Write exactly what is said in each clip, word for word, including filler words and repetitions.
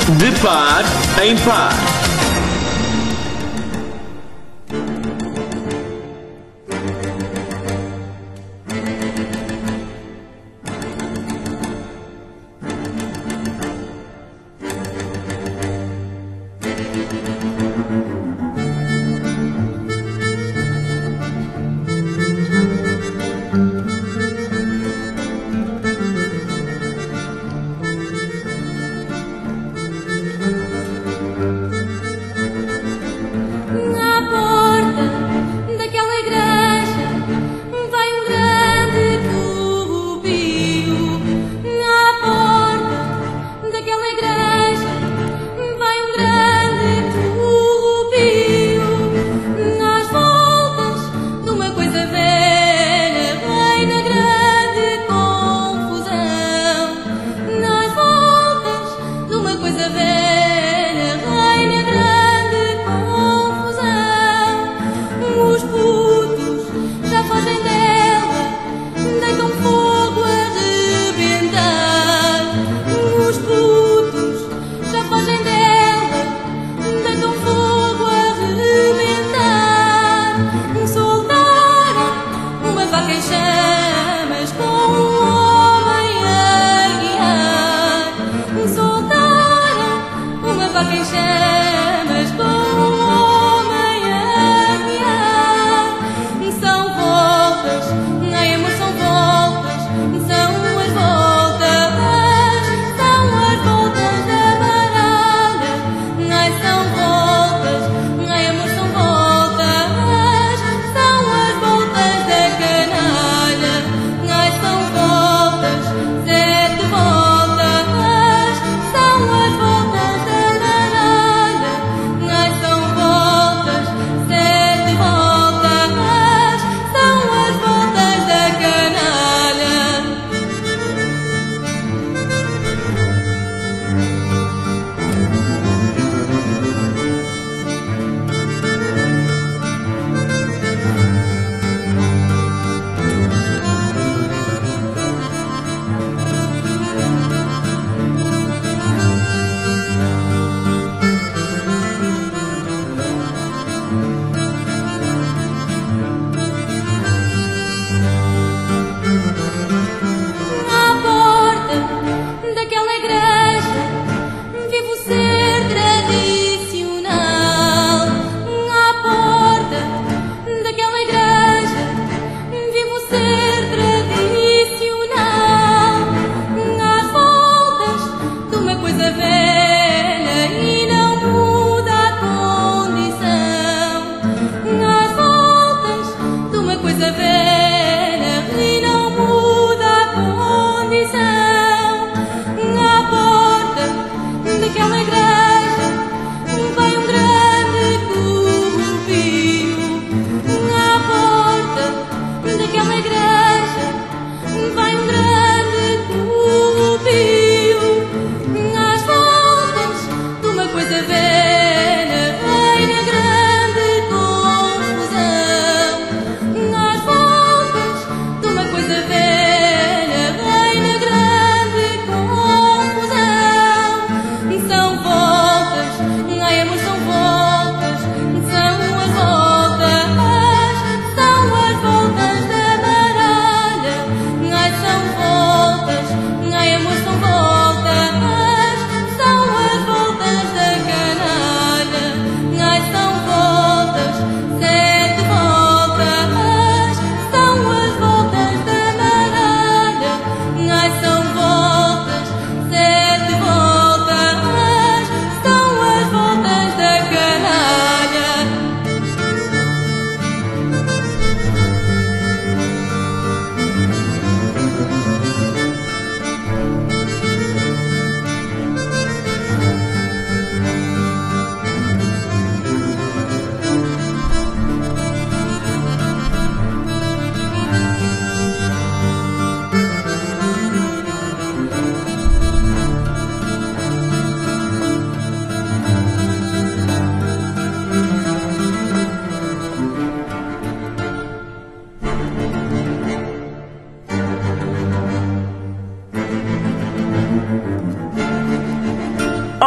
De par em par.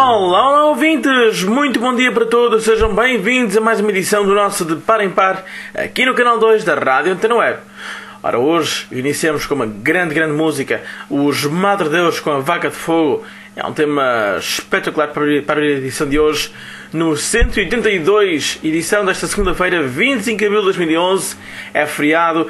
Olá, olá ouvintes, muito bom dia para todos, sejam bem-vindos a mais uma edição do nosso De Par em Par, aqui no canal dois da Rádio Antena Web. Ora, hoje iniciamos com uma grande, grande música, os Madre Deus com a Vaca de Fogo. É um tema espetacular para a edição de hoje, no cento e oitenta e dois, edição desta segunda-feira, vinte e cinco de abril de dois mil e onze, é feriado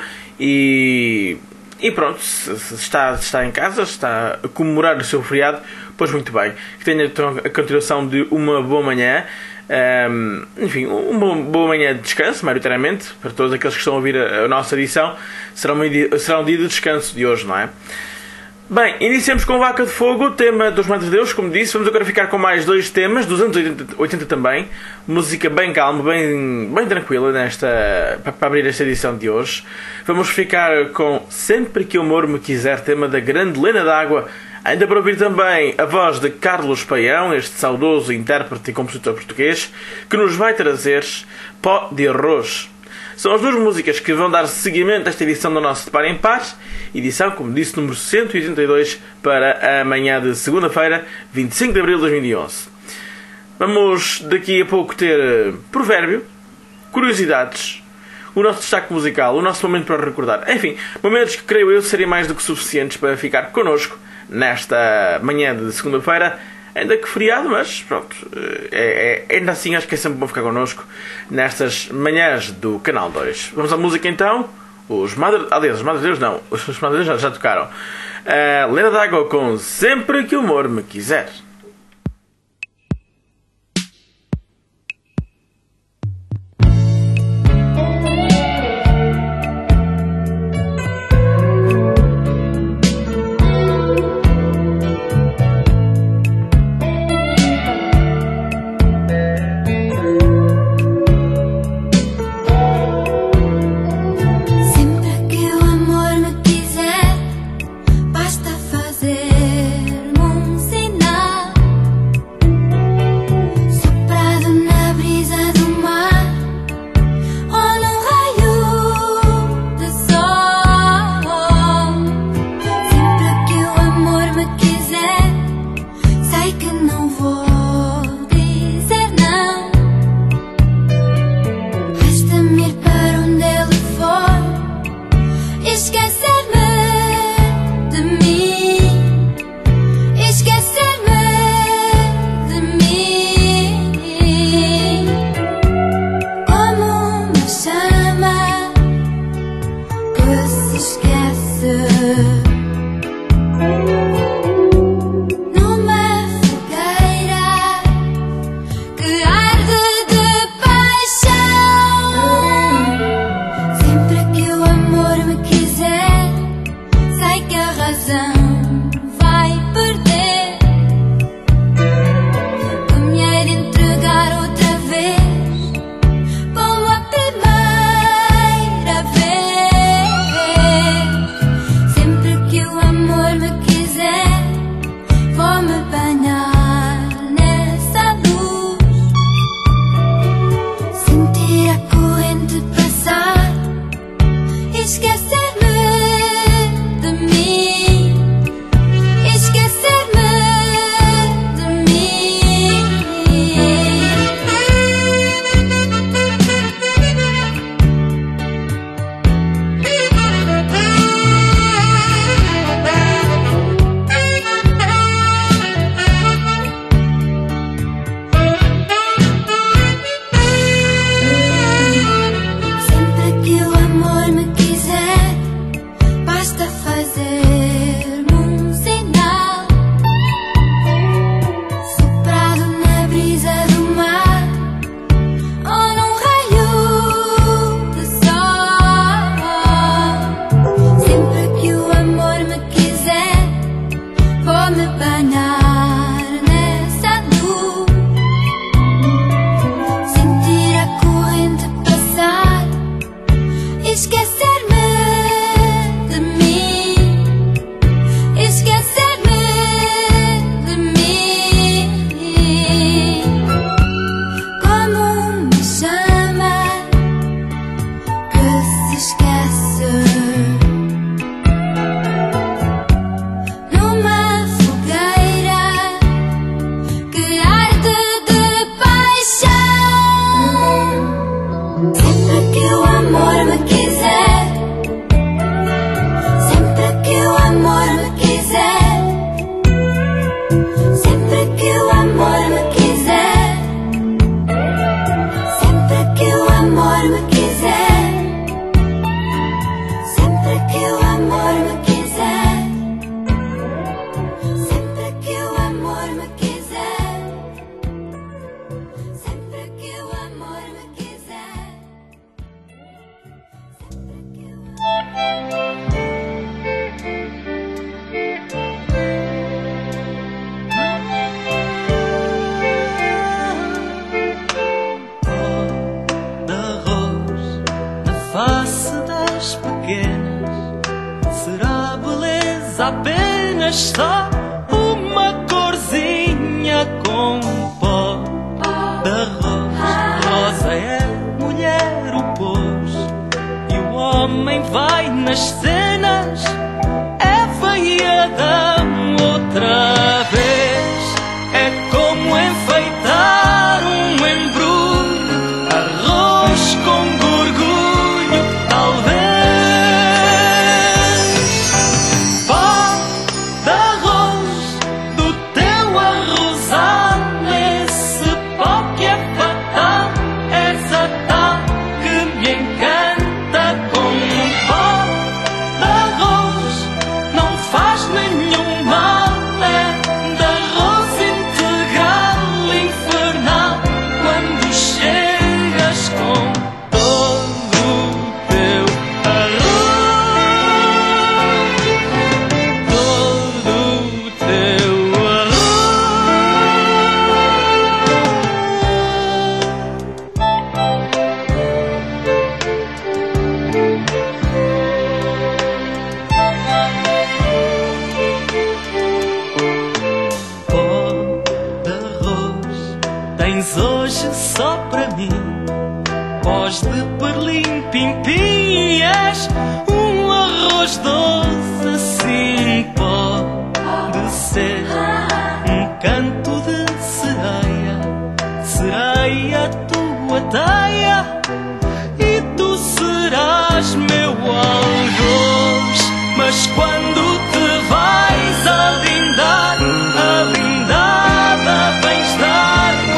e... E pronto, se está, se está em casa, está a comemorar o seu feriado, pois muito bem. Que tenha então a continuação de uma boa manhã. Um, enfim, uma boa manhã de descanso, maioritariamente, para todos aqueles que estão a ouvir a, a nossa edição. Será, uma, será um dia de descanso de hoje, não é? Bem, iniciamos com Vaca de Fogo, tema dos Madres de Deus, como disse. Vamos agora ficar com mais dois temas, dos anos oitenta também. Música bem calma, bem, bem tranquila nesta, para, para abrir esta edição de hoje. Vamos ficar com Sempre que o Amor Me Quiser, tema da grande Lena D'Água. Ainda para ouvir também a voz de Carlos Paião, este saudoso intérprete e compositor português, que nos vai trazer Pó de Arroz. São as duas músicas que vão dar seguimento a esta edição do nosso De Par em Par, edição, como disse, número cento e oitenta e dois, para a manhã de segunda-feira, vinte e cinco de abril de dois mil e onze. Vamos daqui a pouco ter provérbio, curiosidades, o nosso destaque musical, o nosso momento para recordar. Enfim, momentos que creio eu seriam mais do que suficientes para ficar connosco nesta manhã de segunda-feira. Ainda que feriado, mas pronto, é, é, ainda assim acho que é sempre bom ficar connosco nestas manhãs do Canal dois. Vamos à música então. Os Madre... Aliás, os Madre Deus não, os Madre Deus já, já tocaram. uh, Lena D'Água com Sempre que o Amor Me Quiser. Que rosa, apenas só uma corzinha com pó de arroz. Rosa é mulher, o pôs, e o homem vai nas cenas, Eva e Adão outra vez. É como enfeitar um embrulho, arroz com gorgulho, talvez. Pó de arroz do teu arrozal, esse pó que é fatal, essa tal que me encanta. Como um pó de arroz não faz nenhum mal, é de arroz integral, infernal. Quando chegas com todo o teu arroz, todo o teu pó de arroz tens hoje só para mim. Pós de Berlim, pimpim, e és um arroz doce, assim pó de ser um canto de sereia, sereia tua teia, e tu serás meu algoz. Mas quando te vais alindar, alindada, vens dar o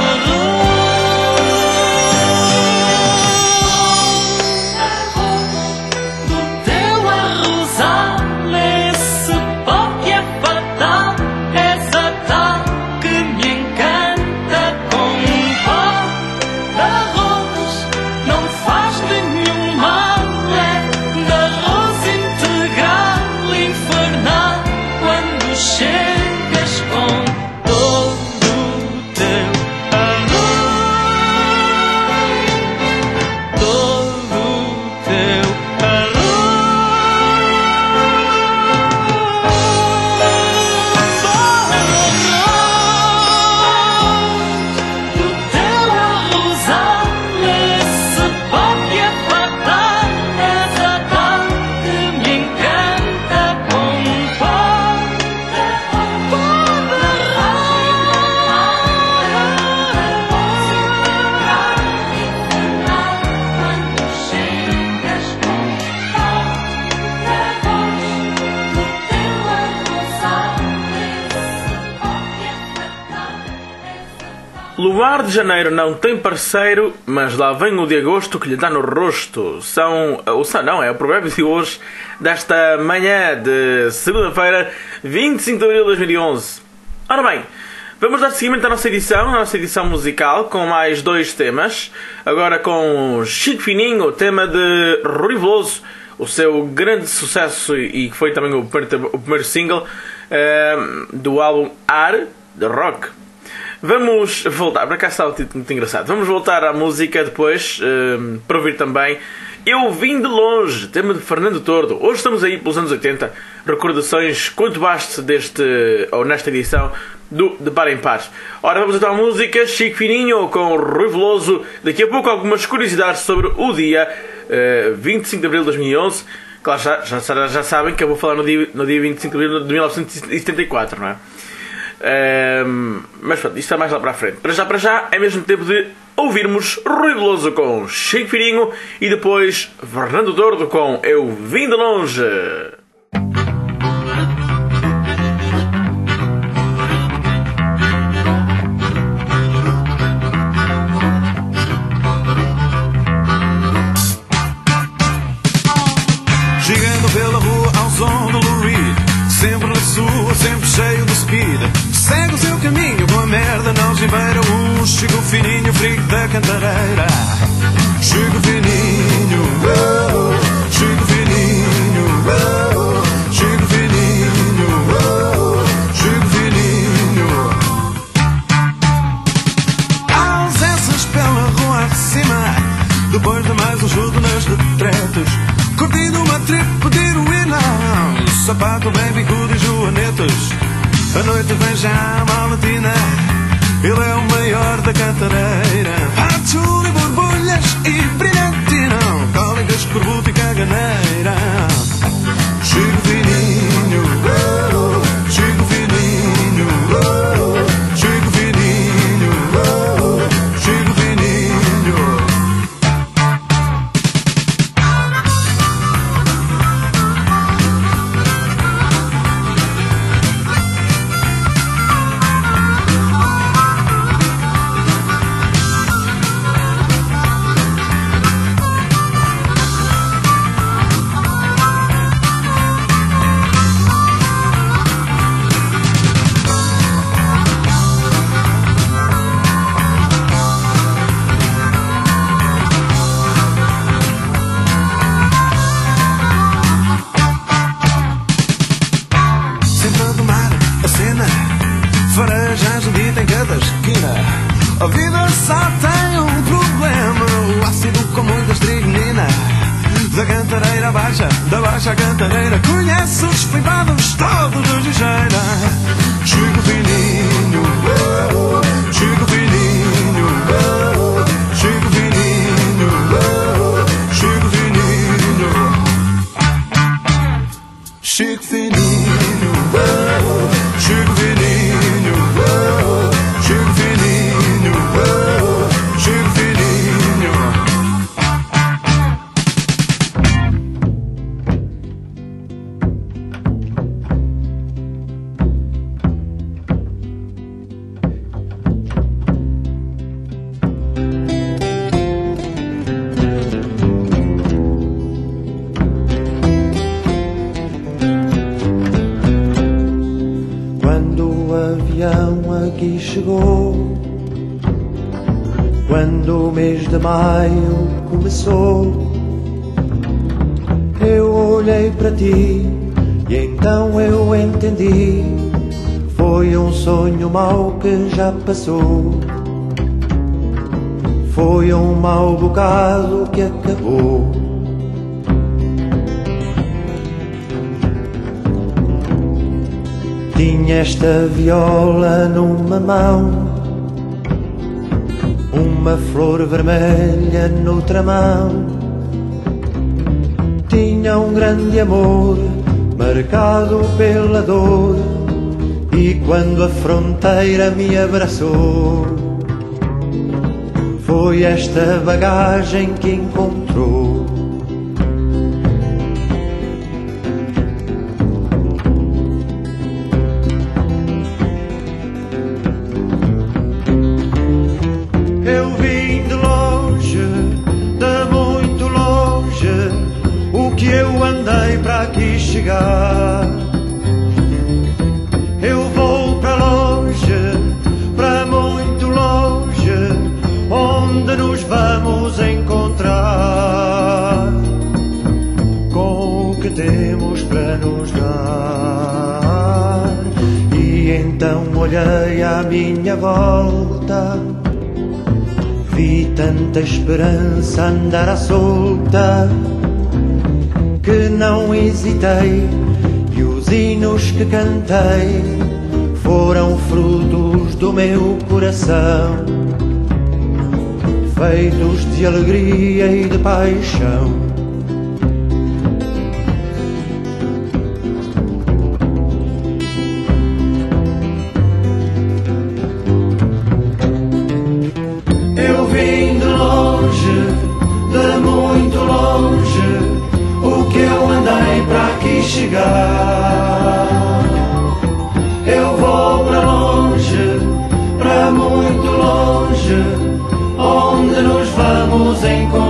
arroz do teu arrozal, esse pó que é fatal, essa tal que me encanta. Com um pó de arroz não faz nenhum mal, é de arroz integral, infernal. Quando chegas com todo o teu arroz, todo o teu arroz, do teu arrozal, esse pó que é fatal, essa tal que me encanta. Com um pó de Luar de janeiro não tem parceiro, mas lá vem o de agosto que lhe dá no rosto. São, ou são, não, é o provérbio de hoje, desta manhã de segunda-feira, vinte e cinco de abril de dois mil e onze. Ora bem, vamos dar seguimento à nossa edição, à nossa edição musical, com mais dois temas. Agora com Chico Fininho, o tema de Rui Veloso, o seu grande sucesso e que foi também o primeiro, o primeiro single uh, do álbum Ar, de rock. Vamos voltar, para cá está o título muito engraçado. Vamos voltar à música depois, uh, para ouvir também Eu Vim de Longe, tema de Fernando Tordo. Hoje estamos aí pelos anos oitenta, recordações quanto baste deste, ou nesta edição do De Par em Par. Ora, vamos então à música, Chico Fininho com Rui Veloso. Daqui a pouco algumas curiosidades sobre o dia uh, vinte e cinco de abril de dois mil e onze. Claro, já, já, já sabem que eu vou falar no dia, no dia vinte e cinco de abril de mil novecentos e setenta e quatro, não é? Um, mas pronto, isto está mais lá para a frente. Para já, para já, é mesmo tempo de ouvirmos Rui Veloso com Chico Fininho e depois Fernando Tordo com Eu Vim de Longe. Chegando pela rua ao som do Lou Reed, sempre na sua, sempre cheio de speed. Segue o seu caminho com a merda, não se beira. O Chico Fininho, frigo da cantareira. Chico Fininho, oh, Chico Fininho, oh, Chico Fininho, oh, Chico Fininho. Ausências pela rua acima, depois de mais um chuto nas retretas. Curtindo uma trip de heroína, sapato baby bicudo e joanetas. A noite vem já malatina, ele é o maior da cantareira. Patrulha, borbulhas e brilhantina, cólicas, escorbuto e caganeira. Chico Fininho, oh, Chico Fininho, oh, Chico Fininho, oh, Chico Fininho. A vida só tem um problema, o ácido com muita estricnina. Da cantareira baixa, da baixa cantareira, conhece os flipados todos da Gigeira. Chico Fininho, oh, Chico Fininho, oh, Chico Fininho, oh, Chico Fininho, Chico Fininho, oh, Chico Fininho, oh, Chico Fininho, oh, Chico Fininho. Aqui chegou, quando o mês de maio começou, eu olhei para ti e então eu entendi, foi um sonho mau que já passou, foi um mau bocado que acabou. Tinha esta viola numa mão, uma flor vermelha noutra mão. Tinha um grande amor marcado pela dor, e quando a fronteira me abraçou, foi esta bagagem que encontrou. Eu andei para aqui chegar, eu vou para longe, para muito longe, onde nos vamos encontrar, com o que temos para nos dar. E então olhei à minha volta, vi tanta esperança andar à solta, que não hesitei, e os hinos que cantei foram frutos do meu coração, feitos de alegria e de paixão. Eu vim de longe, de muito longe, o que eu andei para aqui chegar. Eu vou para longe, para muito longe, onde nos vamos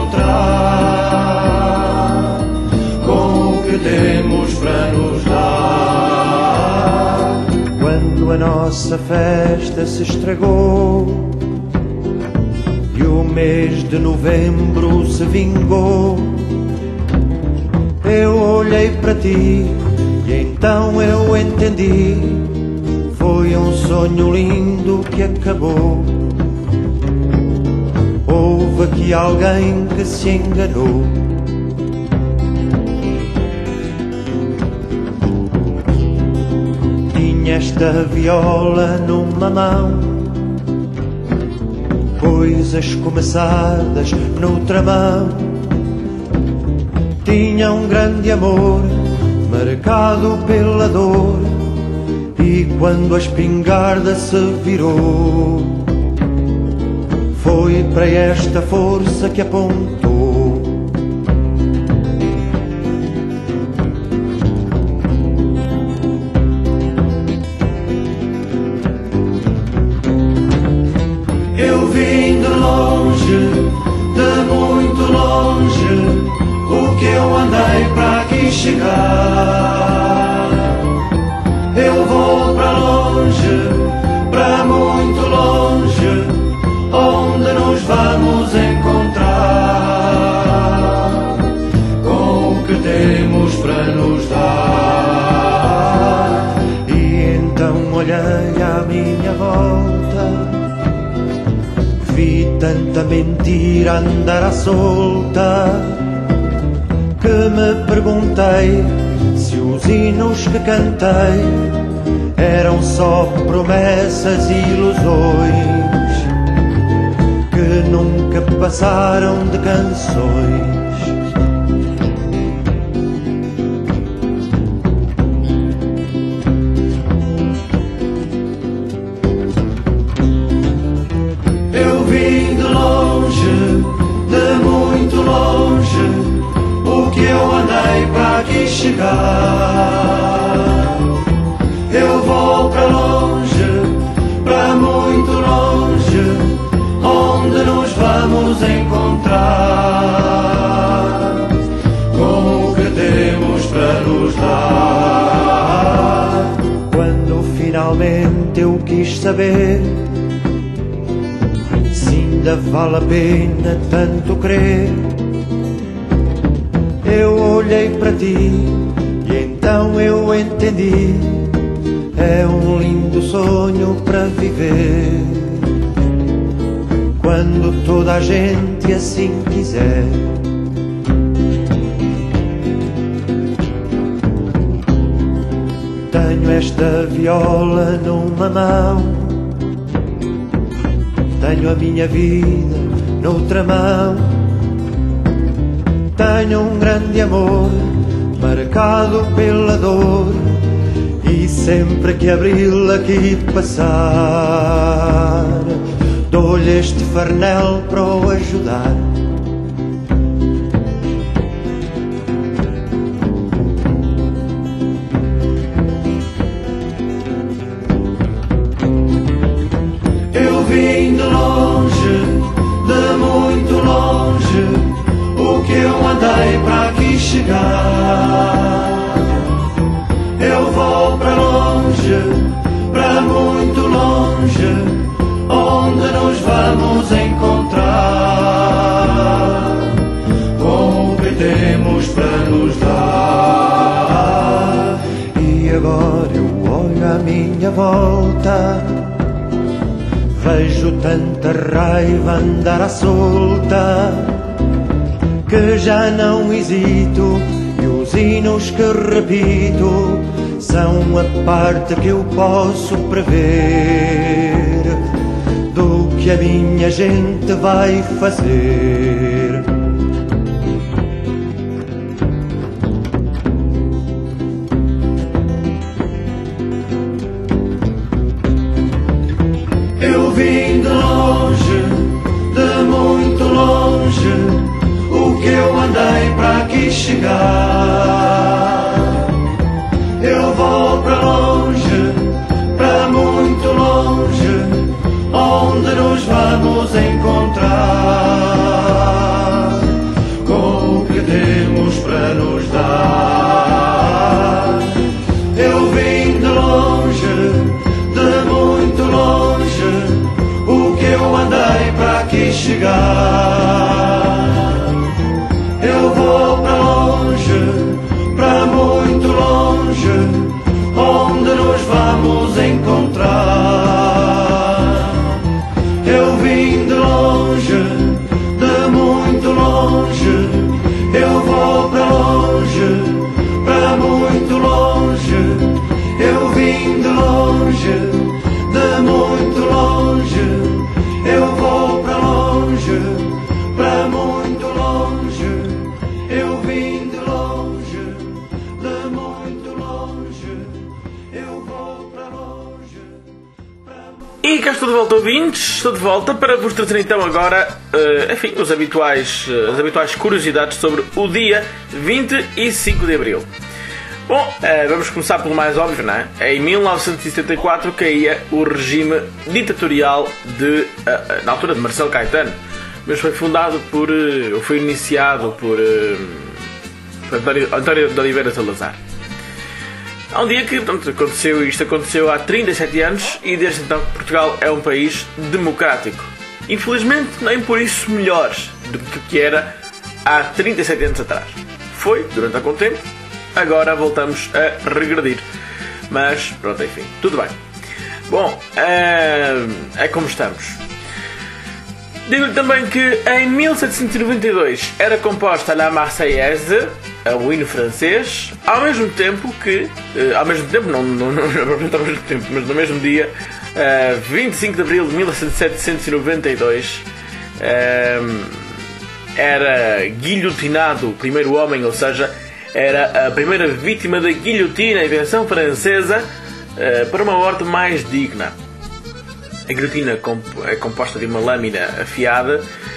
encontrar, com o que temos para nos dar. Quando a nossa festa se estragou e o mês de novembro se vingou, eu olhei para ti e então eu entendi, foi um sonho lindo que acabou. Houve aqui alguém que se enganou. Tinha esta viola numa mão, coisas começadas noutra mão. Tinha um grande amor, marcado pela dor, e quando a espingarda se virou, foi para esta força que apontou. Eu vim de longe, de muito longe, o que eu andei para aqui chegar. Eu vou para longe, para muito longe, onde nos vamos encontrar, com o que temos para nos dar. E então olhei à minha volta, vi tanta mentira andar à solta, que me perguntei se os hinos que cantei eram só promessas e ilusões que nunca passaram de canções. Eu vim de longe, de muito longe, o que eu andei para aqui chegar. Eu vou para longe, para muito longe, onde nos vamos encontrar, com o que temos para nos dar. Quando finalmente eu quis saber se ainda vale a pena tanto crer, eu olhei para ti e então eu entendi, é um lindo sonho para viver, quando toda a gente assim quiser. Tenho esta viola numa mão, tenho a minha vida noutra mão. Tenho um grande amor, marcado pela dor, e sempre que abril aqui passar, dou-lhe este farnel para o ajudar. Eu vim de longe, de muito longe, o que eu andei para aqui chegar. Eu vou para longe, para muito longe, onde nos vamos encontrar, com o que temos para nos dar. E agora eu olho à minha volta, vejo tanta raiva andar à solta, que já não hesito, e os hinos que repito são a parte que eu posso prever do que a minha gente vai fazer. Eu vim de longe, de muito longe, o que eu andei para aqui chegar. Eu vou para longe, para muito longe, onde nos vamos encontrar, cá estou de volta, ouvintes. Estou de volta para vos trazer então agora, uh, enfim, os habituais, uh, as habituais curiosidades sobre o dia vinte e cinco de Abril. Bom, uh, vamos começar pelo mais óbvio, não é? Em mil novecentos e setenta e quatro caía o regime ditatorial de, uh, uh, na altura de Marcelo Caetano, mas foi fundado por, uh, ou foi iniciado por, uh, por António, António de Oliveira Salazar. Há um dia que portanto, aconteceu, isto aconteceu há trinta e sete anos e desde então Portugal é um país democrático. Infelizmente nem por isso melhor do que era há trinta e sete anos atrás. Foi durante algum tempo, agora voltamos a regredir. Mas pronto, enfim, tudo bem. Bom, é, é como estamos. Digo-lhe também que em mil setecentos e noventa e dois era composta La Marseillaise, o hino francês, ao mesmo tempo que, uh, ao mesmo tempo, não, não, não, não, não ao mesmo tempo, mas no mesmo dia, uh, vinte e cinco de Abril de mil setecentos e noventa e dois, uh, era guilhotinado o primeiro homem, ou seja, era a primeira vítima da guilhotina, invenção francesa, uh, para uma morte mais digna. A guilhotina é composta de uma lâmina afiada,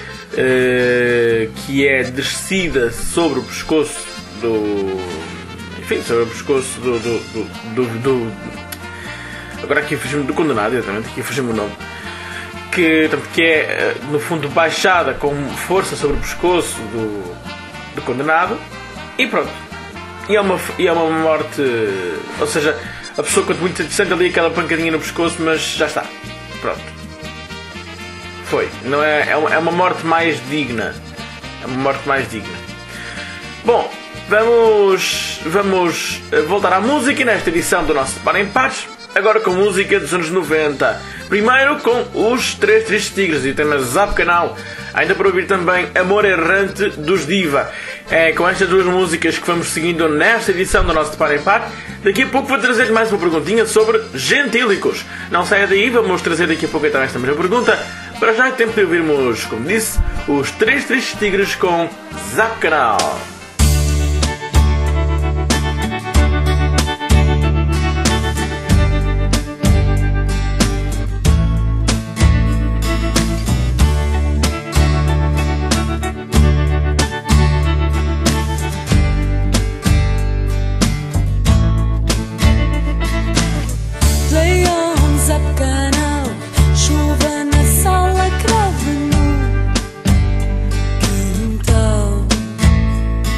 uh, que é descida sobre o pescoço do... enfim, sobre o pescoço do... do, do, do, do agora aqui fugiu-me do condenado, exatamente, aqui fugiu-me o nome. Que, que é, no fundo, baixada com força sobre o pescoço do, do condenado. E pronto. E é uma, e é uma morte... ou seja, a pessoa, quanto muito sente ali aquela pancadinha no pescoço, mas já está. Pronto. Foi. Não é, é, uma, é uma morte mais digna. É uma morte mais digna. Bom, vamos, vamos voltar à música nesta edição do nosso Par em Pares. Agora com música dos anos noventa. Primeiro com os Três Tristes Tigres e o tema Zap Canal. Ainda para ouvir também Amor Errante dos Diva. É com estas duas músicas que vamos seguindo nesta edição do nosso Par em Par. Daqui a pouco vou trazer mais uma perguntinha sobre gentílicos. Não saia daí, vamos trazer daqui a pouco então esta mesma pergunta. Para já é tempo de ouvirmos, como disse, os Três Tristes Tigres com Zap Canal. Chuva na sala, cravo nu, quintal.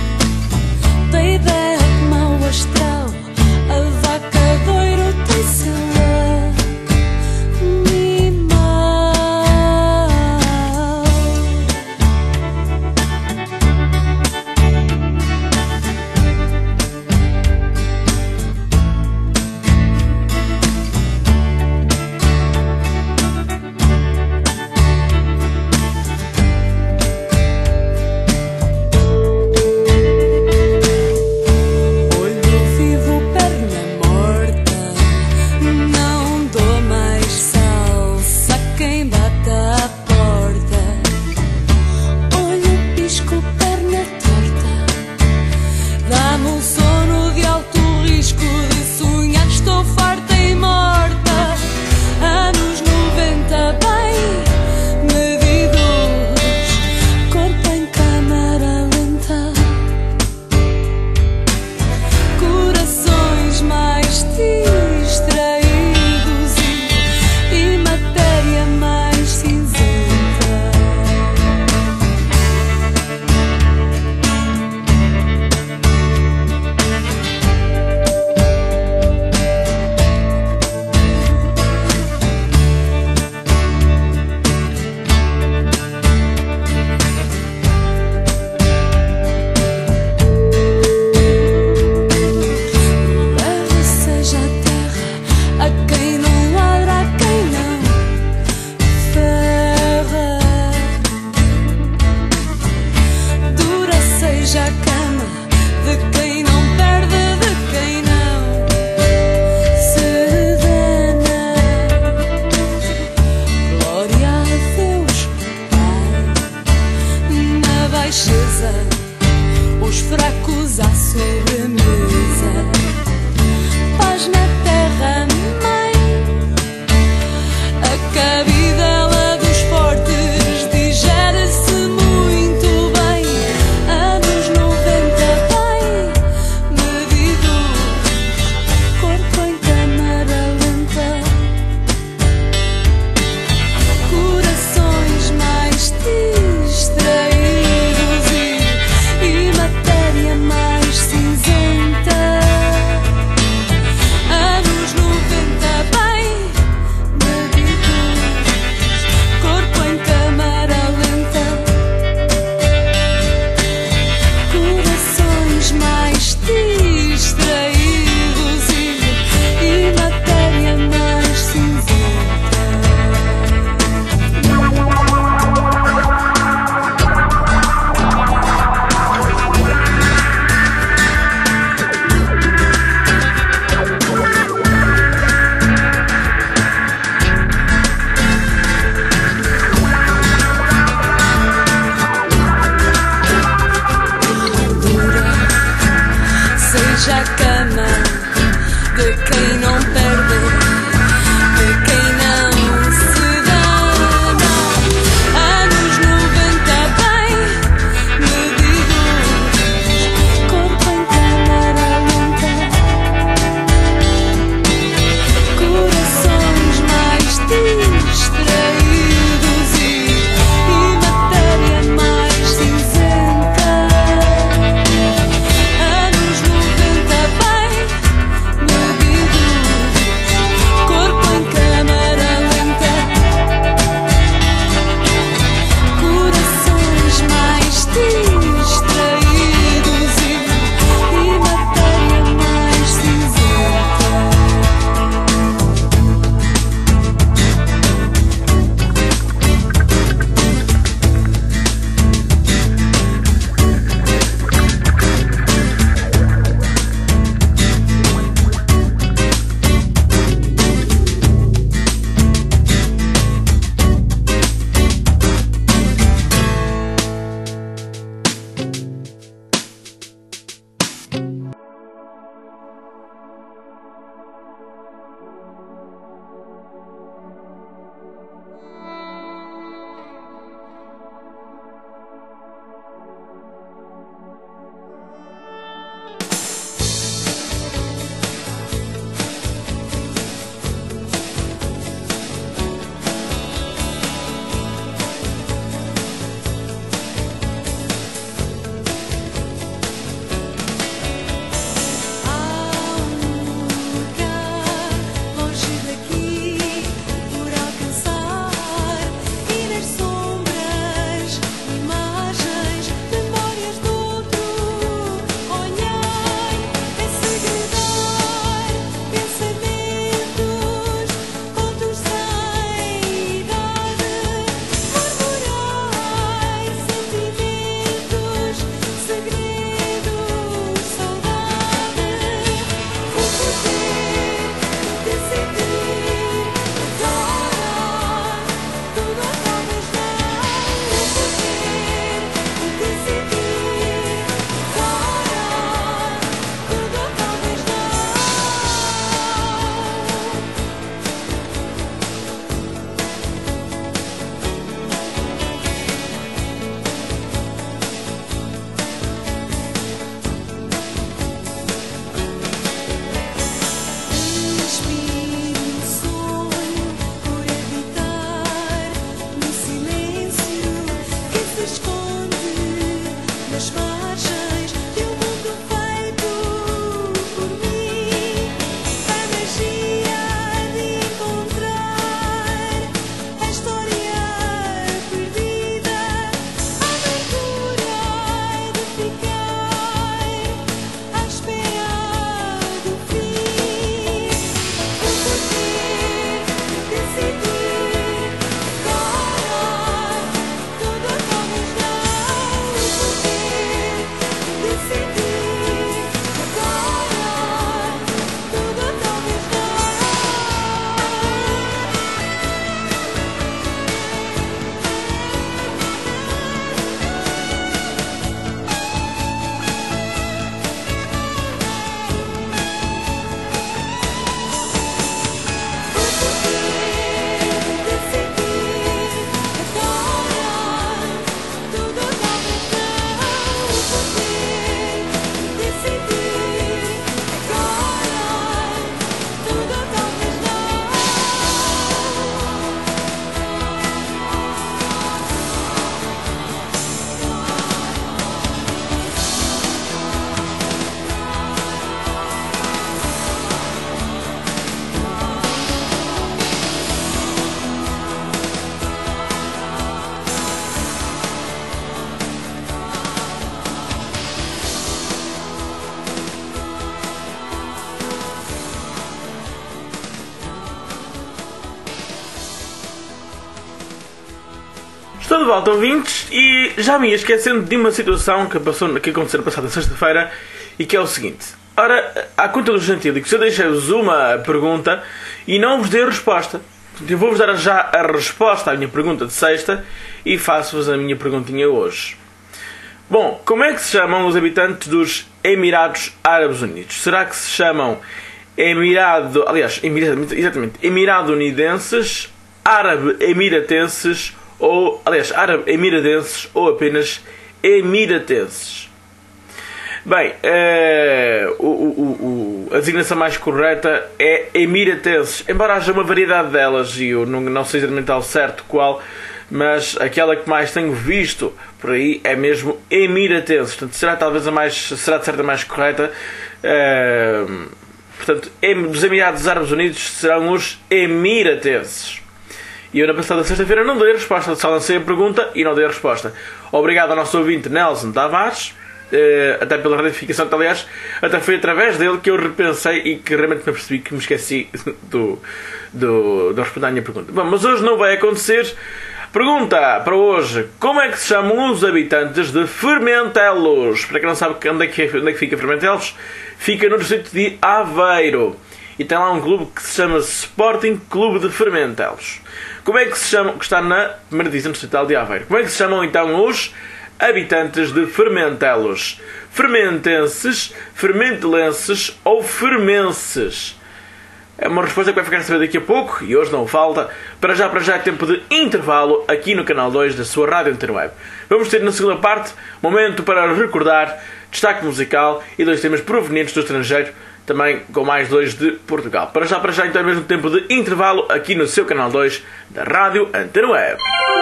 Estou de volta, ouvintes, e já me ia esquecendo de uma situação que, passou, que aconteceu na passada sexta-feira, e que é o seguinte. Ora, à conta do gentílico, se eu deixei-vos uma pergunta e não vos dei a resposta, eu vou-vos dar já a resposta à minha pergunta de sexta e faço-vos a minha perguntinha hoje. Bom, como é que se chamam os habitantes dos Emirados Árabes Unidos? Será que se chamam Emirado... Aliás, Emirado, exatamente, Emirado-Unidenses, Árabe-Emiratenses, ou... Aliás, Árabe-Emiradenses ou apenas Emiratenses? Bem, é, o, o, o, a designação mais correta é Emiratenses, embora haja uma variedade delas e eu não, não sei exatamente ao certo qual, mas aquela que mais tenho visto por aí é mesmo Emiratenses. Portanto, será talvez a mais, será de certa mais correta. É, portanto, dos Emirados Árabes Unidos serão os Emiratenses. E eu na passada sexta-feira não dei a resposta, só lancei a pergunta e não dei a resposta. Obrigado ao nosso ouvinte Nelson Tavares. Uh, até pela ratificação, aliás, até foi através dele que eu repensei e que realmente me percebi que me esqueci do, do, de responder à minha pergunta. Bom, mas hoje não vai acontecer. Pergunta para hoje: como é que se chamam os habitantes de Fermentelos? Para quem não sabe onde é que, onde é que fica Fermentelos, fica no distrito de Aveiro e tem lá um clube que se chama Sporting Clube de Fermentelos. Como é que se chama, que está na primeira divisão distrital de Aveiro? Como é que se chamam então os habitantes de Fermentelos? Fermentenses, fermentelenses ou fermenses? É uma resposta que vai ficar a saber daqui a pouco e hoje não falta. Para já, para já é tempo de intervalo aqui no canal dois da sua Rádio Antena Web. Vamos ter na segunda parte momento para recordar, destaque musical e dois temas provenientes do estrangeiro, também com mais dois de Portugal. Para já, para já então é mesmo tempo de intervalo aqui no seu canal dois da Rádio Antena Web.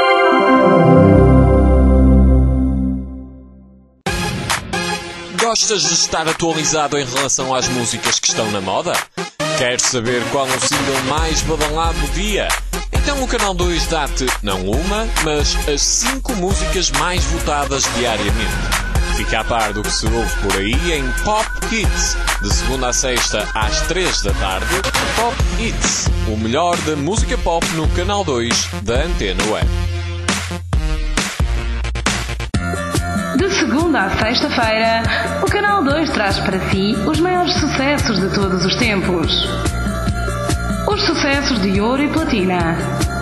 Gostas de estar atualizado em relação às músicas que estão na moda? Queres saber qual é o single mais badalado do dia? Então o Canal dois dá-te não uma, mas as cinco músicas mais votadas diariamente. Fica a par do que se ouve por aí em Pop Hits, de segunda a sexta às três da tarde. Pop Hits, o melhor da música pop no Canal dois da Antena Web. De segunda à sexta-feira, o Canal dois traz para si os maiores sucessos de todos os tempos. Os sucessos de ouro e platina.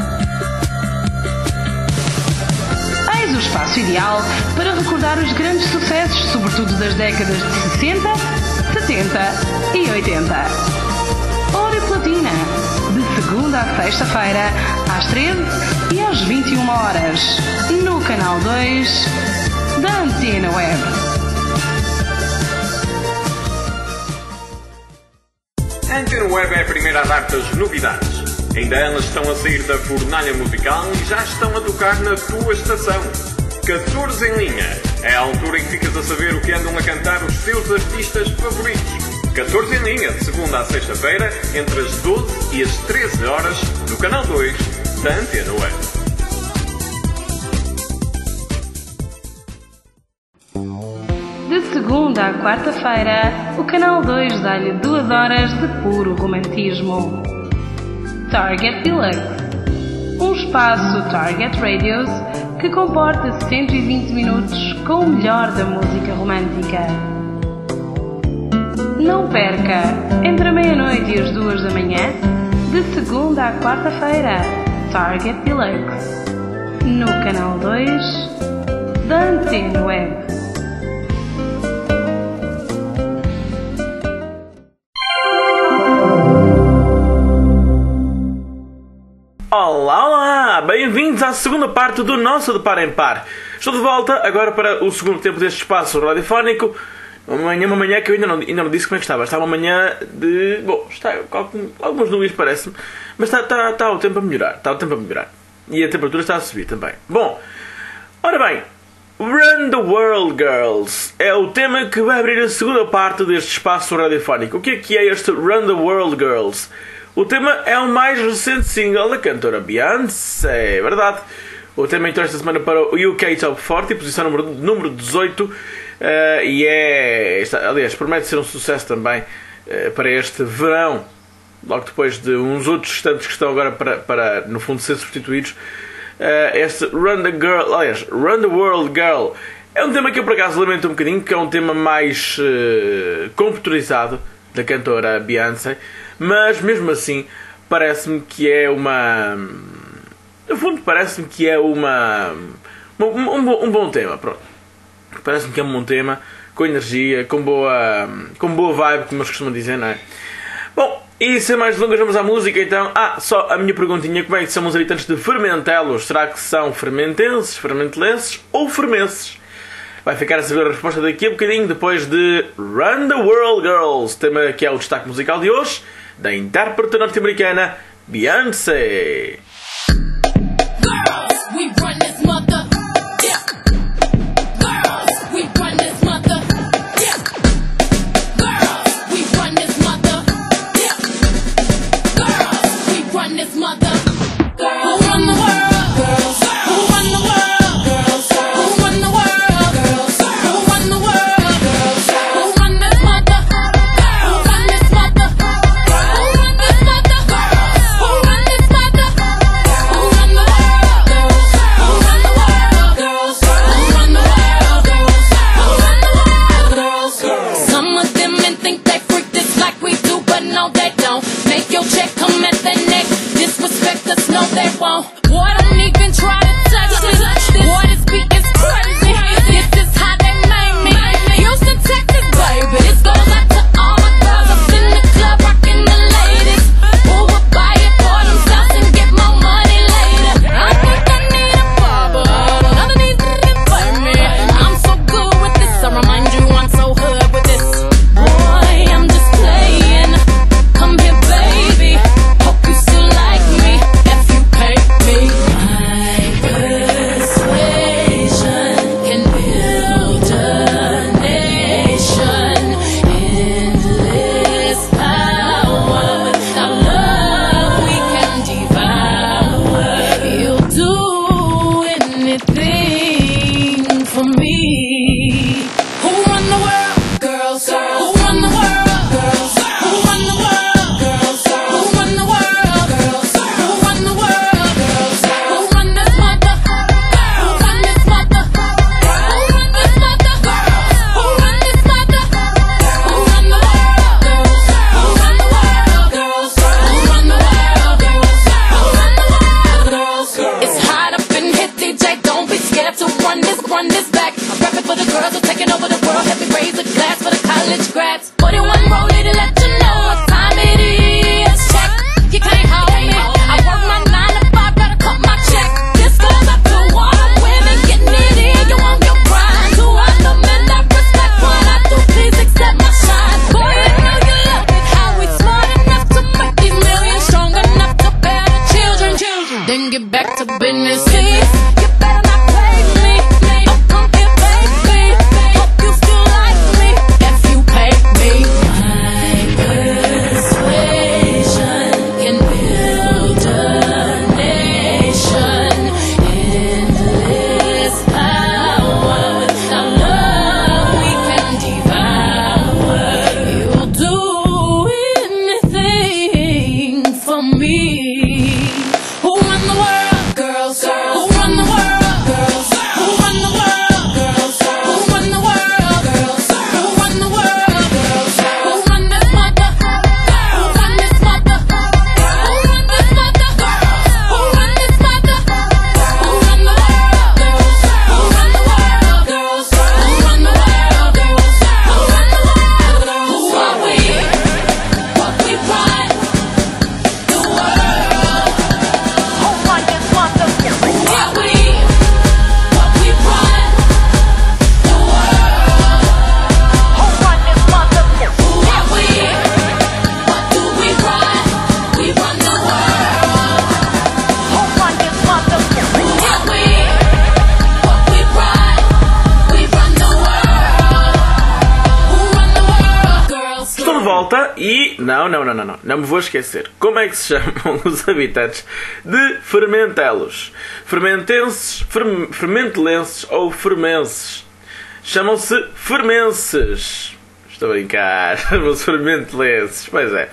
Eis o espaço ideal para recordar os grandes sucessos, sobretudo das décadas de sessenta, setenta e oitenta. Ouro e platina, de segunda à sexta-feira, às treze e às vinte e uma horas, no Canal dois da Antena Web. A Antena Web é a primeira a dar-te as novidades. Ainda elas estão a sair da fornalha musical e já estão a tocar na tua estação. catorze em linha. É a altura em que ficas a saber o que andam a cantar os teus artistas favoritos. catorze em linha, de segunda à sexta-feira, entre as doze e as treze horas, no Canal dois da Antena Web. De segunda à quarta-feira, o Canal dois dá-lhe duas horas de puro romantismo. Target Deluxe, um espaço Target Radios que comporta cento e vinte minutos com o melhor da música romântica. Não perca, entre a meia-noite e as duas da manhã, de segunda à quarta-feira, Target Deluxe, no Canal dois da Antena Web. Olá, olá! Bem-vindos à segunda parte do nosso De Par em Par. Estou de volta agora para o segundo tempo deste espaço radiofónico. Uma manhã, uma manhã que eu ainda não, ainda não disse como é que estava. Está uma manhã de... Bom, está com algumas nuvens, parece-me. Mas está, está, está o tempo a melhorar. Está o tempo a melhorar. E a temperatura está a subir também. Bom, ora bem. Run the World Girls é o tema que vai abrir a segunda parte deste espaço radiofónico. O que é que é este Run the World Girls? O tema é o mais recente single da cantora Beyoncé, é verdade. O tema entrou esta semana para o U K Top quarenta, posição número, número dezoito, uh, e é, aliás, promete ser um sucesso também uh, para este verão, logo depois de uns outros instantes que estão agora para, para no fundo, ser substituídos. uh, este Run the Girl, aliás, Run the World Girl. É um tema que eu por acaso lamento um bocadinho, que é um tema mais uh, computarizado da cantora Beyoncé, mas mesmo assim parece-me que é uma... No fundo parece-me que é uma... Um, um, um bom tema, pronto. Parece-me que é um bom tema, com energia, com boa, com boa vibe, como eles costumam dizer, não é? Bom, e sem mais delongas vamos à música então. Ah, só a minha perguntinha, como é que são os habitantes de Fermentelos? Será que são fermentenses, fermentelenses ou fermenses? Vai ficar a saber a resposta daqui a bocadinho, depois de Run the World Girls, tema que é o destaque musical de hoje, da intérprete norte-americana Beyoncé. We run this mother, yeah. Girls, we run this mother, yeah. Girls, we run this mother, yeah. Girls, we run this mother. Girls, who run the world? Girls, who run the world? Girls, who run the world? Girls, who run the world? Girls, who run this mother? Who run this mother? Who run this mother? Who run this mother? Who run the world? Girls, who run the world? Girls, who run the world? Girls, who run the world? Girls. Some of them men think they freak this like we do, but no they don't. Make your check come at their neck. Disrespect us, no they won't. Boy, don't even try to touch this. Boy, this beat is crazy. This is how they made me. Houston, Texas, baby. This goes out to all my girls up in the club, rocking the ladies. Who would buy it for themselves and get more money later? I think I need a barber. None of these niggas play me. I'm so good with this. I remind you I'm so hood with this. Boy, I'm just playing. Come here, baby. Hope you still like me if you pay me. My persuasion can build a nation. Endless power. Without love, we can devour. You'll do anything for me. Who run the world? Girls. Who run the world? Girls. Who run the world? Girls. Who run the world? Girls. Who run the world? Girls. Who run this mother? Who run this mother? Who run this mother? Who run this mother? Who run the world? Girls. Who run the world? Girls. Who run the world? Girls. Who run the world? Girls. It's hot up in here, D J. Don't be scared to run this, run this back. I'm rapping for the girls who are taking over the world. Help me raise a glass for the college grads. forty-one rolling to let you know what time it is. Check, you can't hold me. I work my nine to five, gotta cut my check. This goes up to all the women getting it in. You want your grind. To all the men that respect what I do, please accept my shine. Boy, I know you love it. How we smart enough to make these millions, strong enough to bear the children. Then get back to business. Please, you better not play me. Oh, come here, baby. Hope you still like me if you pay me. My persuasion can build a nation. Endless power. Without love, we can devour. You'll do anything for me. Who run the world? Girls. Who run the world? Girls. Who run the world? Girls. Who run the world? Girls. Who run the world? Girls. Who run this mother? Who run this mother? Who run this mother? Who run this mother? Who run the world? Girls. Who run the world? Girls. Who run the world? Girls. Who run the world? Who are we? What we run? The world. Who run this mother? Who are we? What we run? The world. Who run this mother? Who are we? What do we run? We run the world. Who run this mother? Who are we? What we run? We run the world. Who run the world? Girls. Estou de volta e... Não, não, não, não, não. Não me vou esquecer. Como é que se chamam os habitantes de Fermentelos? Fermentenses, ferm- fermentelenses ou fermenses? Chamam-se fermenses. Estou a brincar. Os fermentelenses. Pois é.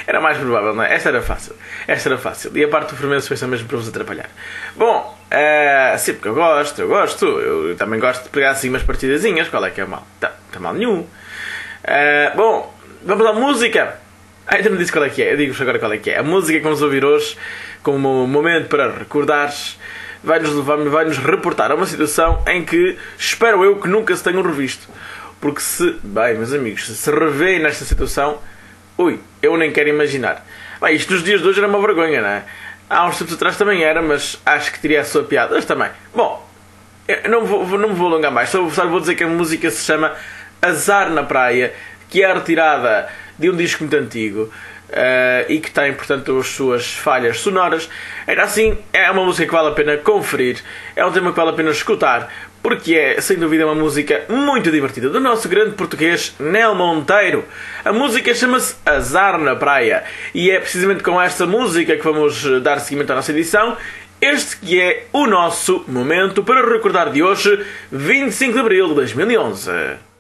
Era mais provável, não é? Esta era fácil. Esta era fácil. E a parte do fermento foi só mesmo para vos atrapalhar. Bom, uh, sim, porque eu gosto, eu gosto. Eu também gosto de pegar assim umas partidazinhas. Qual é que é mal? Tá, tá mal nenhum. Uh, bom, vamos à música. Ah, ainda não disse qual é que é. Eu digo-vos agora qual é que é. A música que vamos ouvir hoje, como momento para recordares, vai-nos levar, vai-nos reportar a uma situação em que espero eu que nunca se tenham revisto. Porque se, bem, meus amigos, se se revêem nesta situação, ui, eu nem quero imaginar. Bem, isto nos dias de hoje era uma vergonha, não é? Há uns tempos atrás também era, mas acho que teria a sua piada. Mas também. Bom, eu não, vou, não me vou alongar mais. Só, só vou dizer que a música se chama Azar na Praia, que é retirada de um disco muito antigo. Uh, e que tem, portanto, as suas falhas sonoras. Ainda assim, é uma música que vale a pena conferir. É um tema que vale a pena escutar, porque é, sem dúvida, uma música muito divertida do nosso grande português Nel Monteiro. A música chama-se Azar na Praia, e é precisamente com esta música que vamos dar seguimento à nossa edição. Este que é o nosso momento para recordar de hoje, vinte e cinco de abril de dois mil e onze.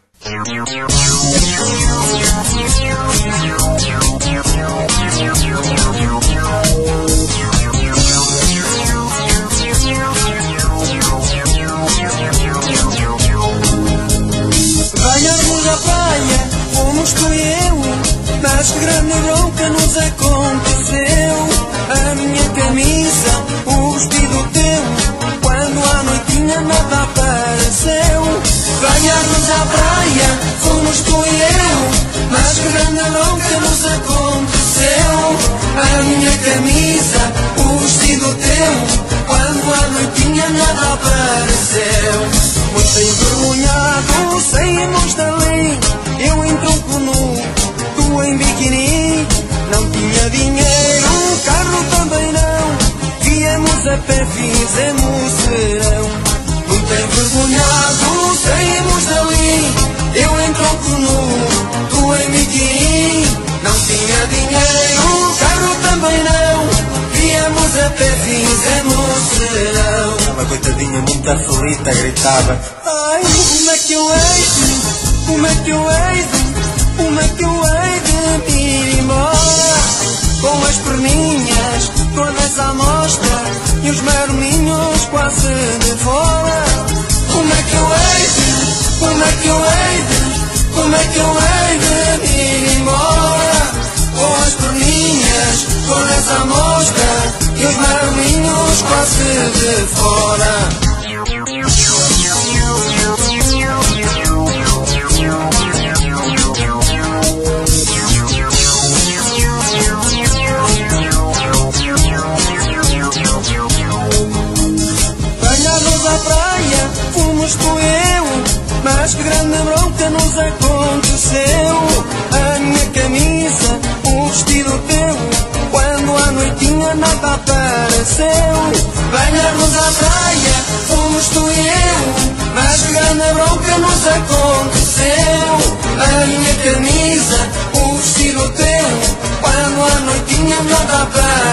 Banhamos a praia, fomos tu e eu, mas que grande bronca nos aconteceu. A minha camisa, o vestido teu, quando à noitinha nada apareceu. Banhamos a praia, fomos tu e eu, mas que grande bronca nos aconteceu. A minha camisa, o vestido teu, quando à noitinha nada apareceu. Muito envergonhado, saímos dali, eu em tronco nu, tu em biquíni. Não tinha dinheiro, o carro também não, viemos a pé, fizemos verão. Muito envergonhado, saímos dali, eu em tronco nu, tu em biquíni. Não tinha dinheiro, o carro também não, viemos a pé, fizemos verão. Uma coitadinha muito aflita gritava: ai, como é que eu hei de, como é que eu hei de, como é que eu hei de ir embora? Com as perninhas todas à mostra e os marminhos quase de fora. Como é que eu hei de, como é que eu hei de, como é que eu hei de ir embora? Com as perninhas todas à mostra e os marminhos quase de fora. Banhamos a praia, fomos tu e eu, mas que grande bronca nos aconteceu. A minha camisa, o vestido teu, quando à noitinha nada apareceu. Banhamos a praia, fomos tu e eu, mas que grande bronca nos aconteceu. A minha camisa, o vestido teu, quando à noitinha nada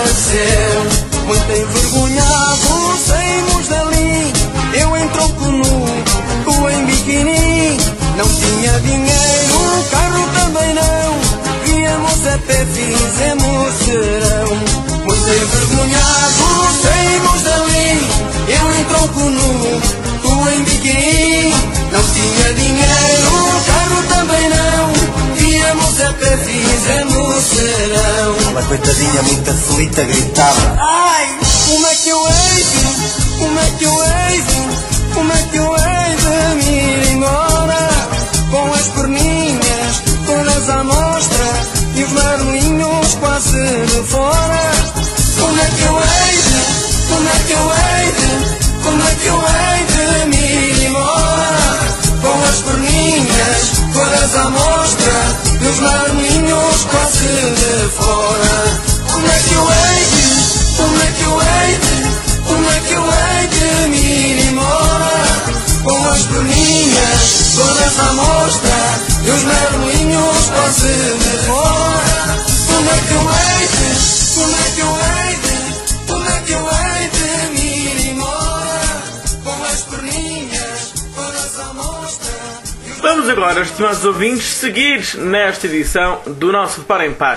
apareceu. Muito envergonhado, saímos dali, eu em tronco nu, tu em biquíni. Não tinha dinheiro, o carro também não, viemos a pé, fizemos verão. Muito envergonhado, saímos dali, eu em tronco nu, tu em biquíni. Não tinha dinheiro, o carro também não, viemos a pé, fizemos verão. Uma coitadinha muito aflita gritava: ai, como é que eu hei de, como é que eu hei de, como é que eu hei de me ir embora? Com as perninhas todas à mostra e os marlinhos quase de fora. Como é que eu hei de, como é que eu hei de, como é que eu hei de me ir embora? Com as perninhas todas à mostra e os marlinhos quase de fora. Como é que eu hei de, como é que eu hei de, como é que eu hei de me ir embora? Com as perninhas todas à mostra e os marlinhos quase de fora. Como é que eu hei de, como é que eu hei de, como é que eu hei de me ir embora? Com as perninhas todas à mostra. Vamos agora, estimados ouvintes, seguir nesta edição do nosso Par em Par.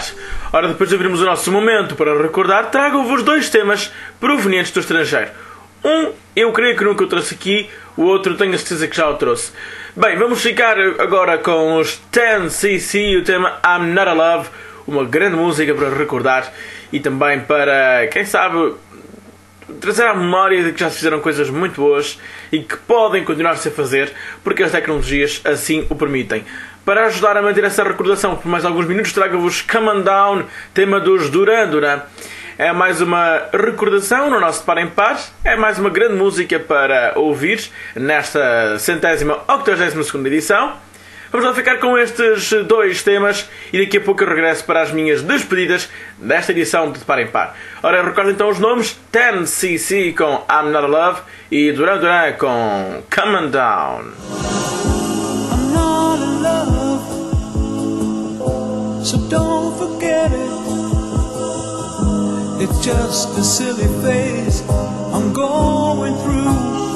Ora, depois de abrirmos o nosso momento para recordar, trago-vos dois temas provenientes do estrangeiro. Um, eu creio que nunca o trouxe aqui, o outro tenho a certeza que já o trouxe. Bem, vamos ficar agora com os ten C C, o tema I'm Not Alone, uma grande música para recordar e também para, quem sabe, trazer à memória de que já se fizeram coisas muito boas e que podem continuar-se a fazer porque as tecnologias assim o permitem. Para ajudar a manter essa recordação por mais alguns minutos, trago-vos Come On Down, tema dos Duran Duran. É mais uma recordação no nosso Par em Par. É mais uma grande música para ouvir nesta centésima octogésima segunda edição. Vamos lá ficar com estes dois temas e daqui a pouco eu regresso para as minhas despedidas desta edição de Par em Par. Ora, recordo então os nomes: ten C C com I'm Not Alone e Duran Duran com Come On Down. I'm not in love, so don't forget it. It's just a silly phase I'm going through.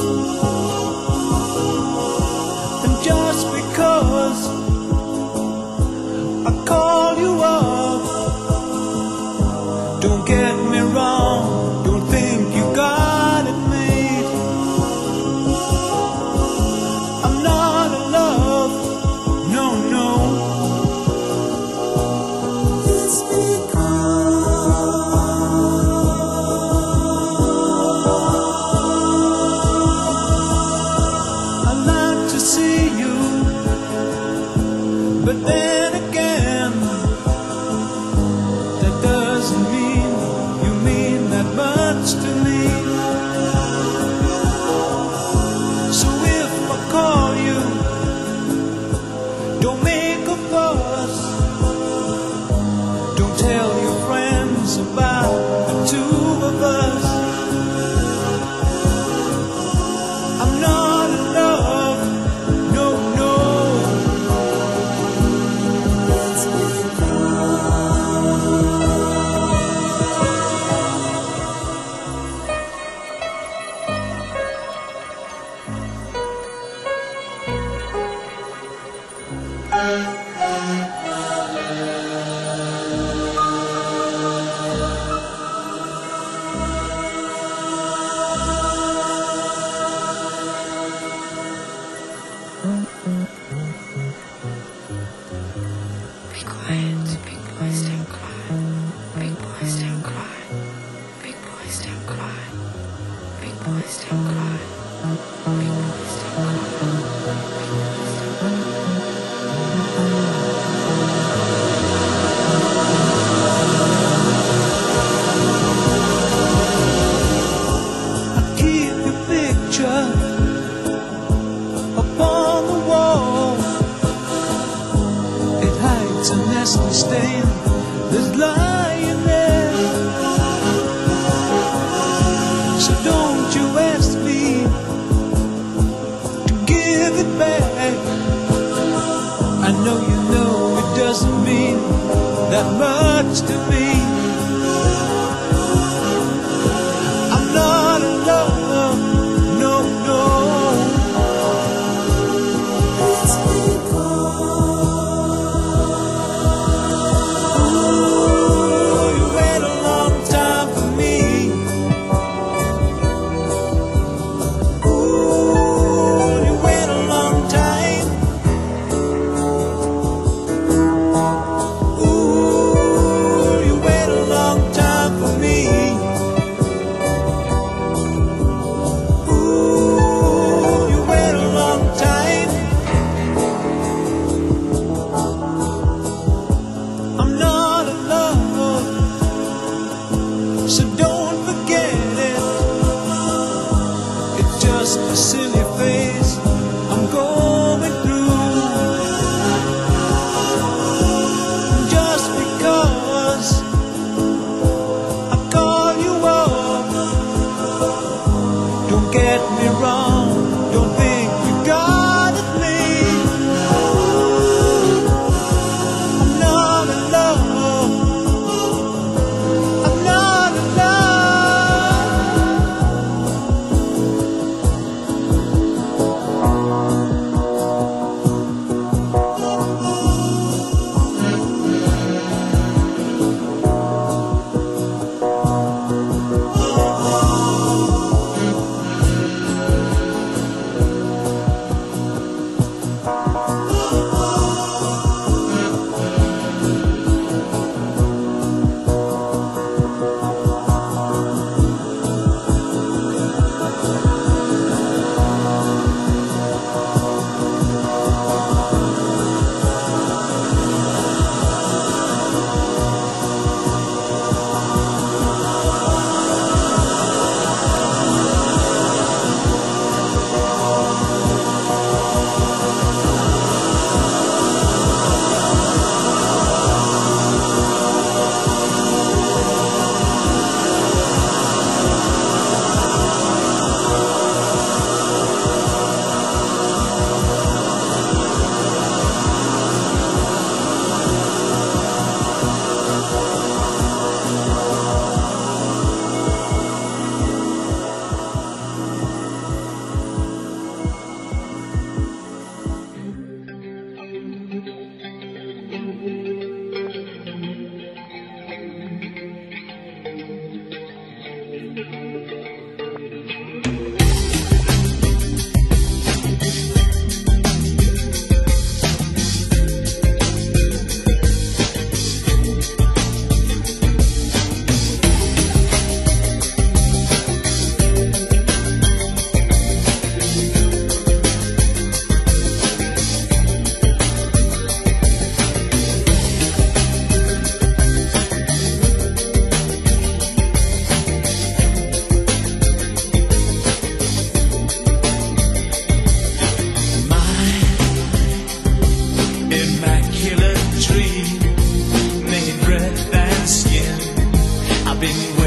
And just because I call you up, don't get me wrong, don't think you got it made. I'm not in love, no, no. It's because but then again, that doesn't mean you mean that much to me. So if I call you, don't make a fuss. Don't tell your friends about the two of us. I'm not in love, no, no. Stain that's lying there. So don't you ask me to give it back. I know you know it doesn't mean that much to me. I'm not in love, no, no. It's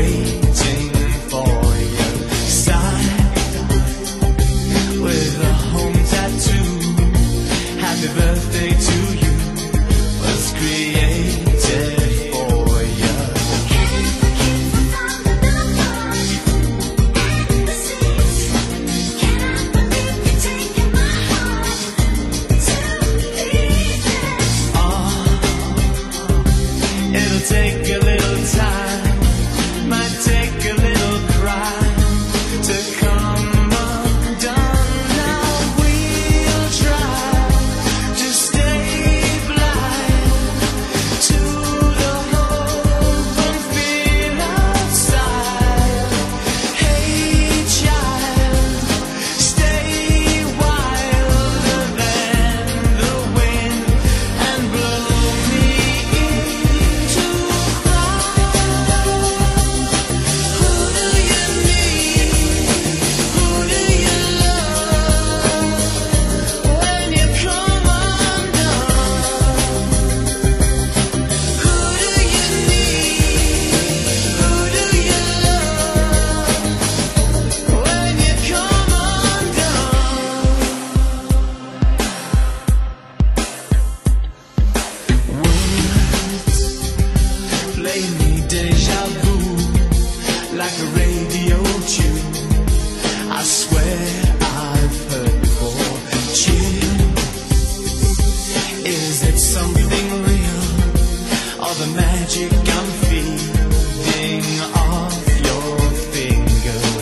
waiting for your side with a home tattoo. Happy birthday to you was created for you. It'll take a little time, might take a little cry to come undone. Now we'll try to stay blind to the hope and fear outside. Hey child, stay wilder than the wind and blow me into who do you need? Who do you love when you come undone? Who do you need? Who do you love when you come undone? Words play me deja vu like a radio tune. I swear I've heard before. Chill. Is it something real or the magic I'm feeding off your fingers?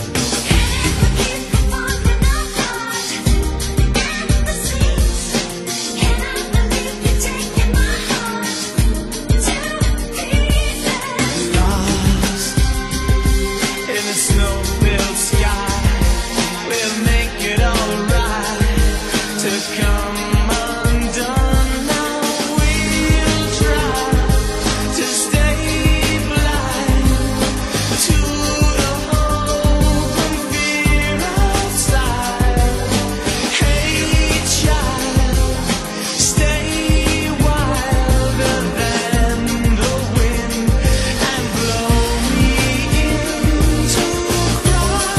Lost in a snow-filled sky, we'll make it alright to come undone. Now we'll try to stay blind to the hope and fear outside. Hey child, stay wilder than the wind and blow me into cry.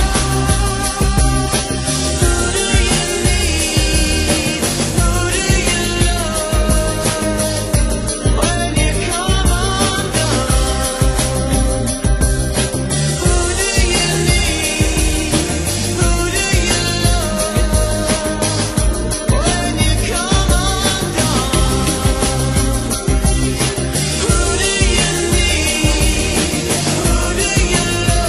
Who do you need? Who do you love when you come undone? Who do you need? Who do you love when you come undone? Who do you need? Who do you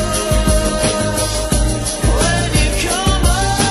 love when you come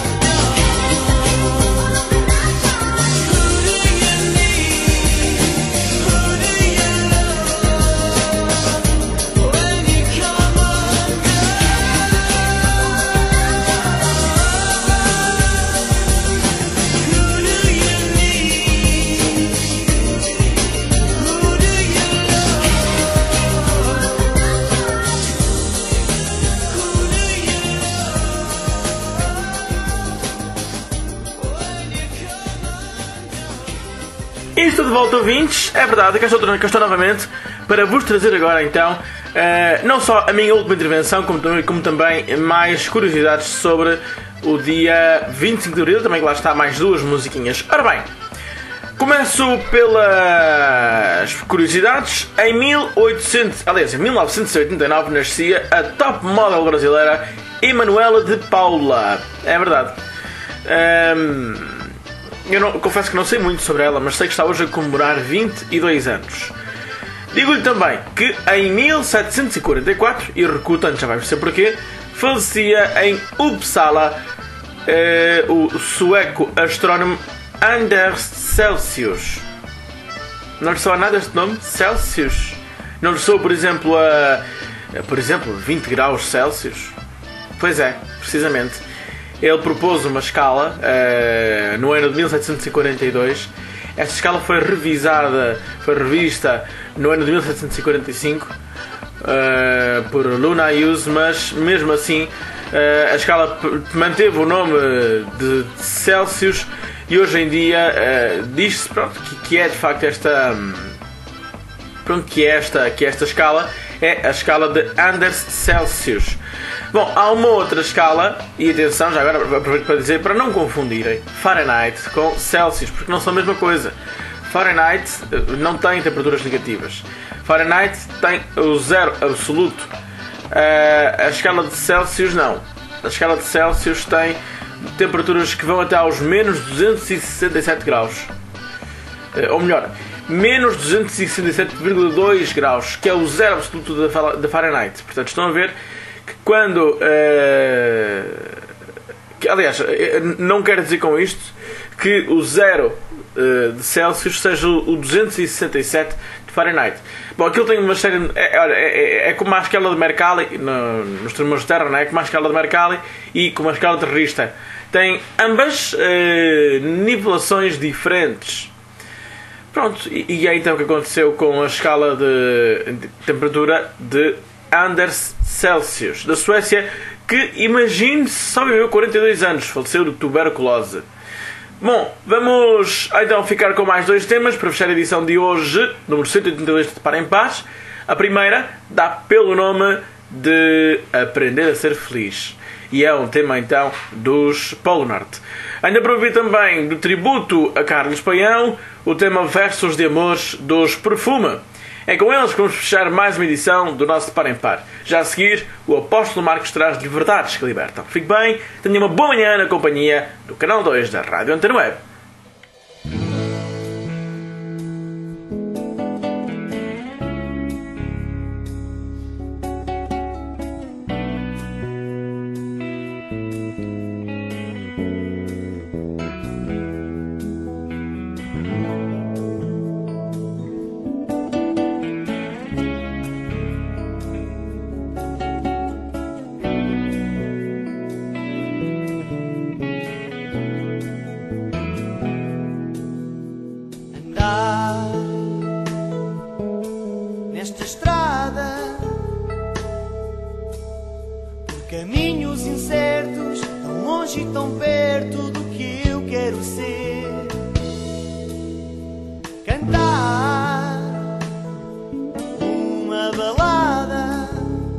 E estou de volta, ouvintes. É verdade, cá estou, cá estou novamente para vos trazer agora então eh, não só a minha última intervenção, como, também- como também mais curiosidades sobre o dia vinte e cinco de Abril. Também lá está mais duas musiquinhas. Ora bem, começo pelas curiosidades. Em mil e oitocentos, aliás, em mil novecentos e oitenta e nove nascia a top model brasileira Emanuela de Paula. É verdade. Ehm, eu não, confesso que não sei muito sobre ela, mas sei que está hoje a comemorar vinte e dois anos. Digo-lhe também que em mil setecentos e quarenta e quatro, e recuo tanto, já vai perceber porquê, falecia em Uppsala eh, o sueco astrónomo Anders Celsius. Não lhe soa nada este nome? Celsius? Não lhe soa, por exemplo, a, a por exemplo, vinte graus Celsius? Pois é, precisamente. Ele propôs uma escala uh, no ano de mil setecentos e quarenta e dois. Esta escala foi revisada, foi revista no ano de mil setecentos e quarenta e cinco uh, por Linnaeus, mas mesmo assim uh, a escala manteve o nome de Celsius e hoje em dia uh, diz-se pronto, que, que é de facto esta, pronto, que é esta, que esta escala é a escala de Anders Celsius. Bom, há uma outra escala, e atenção, já agora aproveito para dizer, para não confundirem Fahrenheit com Celsius, porque não são a mesma coisa. Fahrenheit não tem temperaturas negativas. Fahrenheit tem o zero absoluto. A escala de Celsius não. A escala de Celsius tem temperaturas que vão até aos menos duzentos e sessenta e sete graus. Ou melhor, menos duzentos e sessenta e sete vírgula dois graus, que é o zero absoluto da Fahrenheit. Portanto, estão a ver que quando... Uh, que, aliás, não quero dizer com isto que o zero uh, de Celsius seja o duzentos e sessenta e sete de Fahrenheit. Bom, aquilo tem uma série... É, é, é, é como a escala de Mercalli, no, nos termos de terra, não é? É como a escala de Mercalli e como a escala de Richter. Tem ambas uh, nivelações diferentes. Pronto, e, e é então o que aconteceu com a escala de, de temperatura de Anders Celsius, da Suécia, que, imagine-se, só viveu quarenta e dois anos, faleceu de tuberculose. Bom, vamos então ficar com mais dois temas para fechar a edição de hoje, número cento e oitenta e dois de Para em Paz. A primeira dá pelo nome de Aprender a Ser Feliz, e é um tema então dos Polo Norte. Ainda para ouvir também do tributo a Carlos Paião, o tema Versos de Amores dos Perfume. É com eles que vamos fechar mais uma edição do nosso Para em Par. Já a seguir, o Apóstolo Marcos traz-lhe verdades que libertam. Fique bem, tenha uma boa manhã na companhia do Canal dois da Rádio Antena Web. Nesta estrada, por caminhos incertos, tão longe e tão perto do que eu quero ser. Cantar uma balada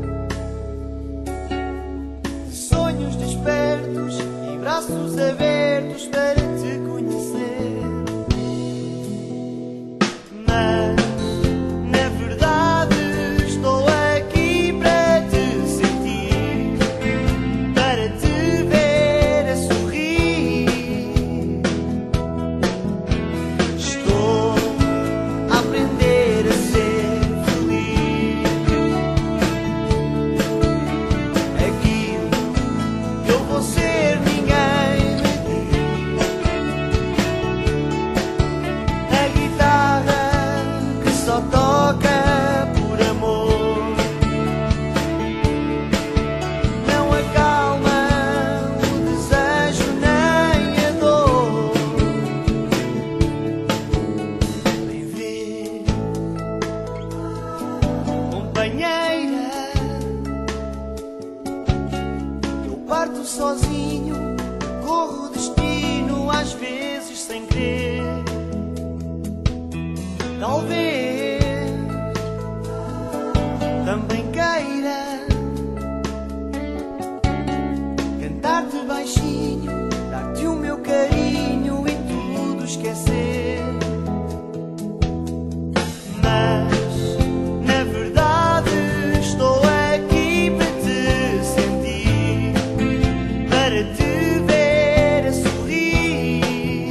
de sonhos despertos e braços abertos para te conhecer. Sozinho, corro o destino, às vezes sem querer. Talvez também queira cantar-te baixinho, dar-te o meu carinho e tudo esquecer. Mas, na verdade, estou aqui para te sentir, para te ver a sorrir.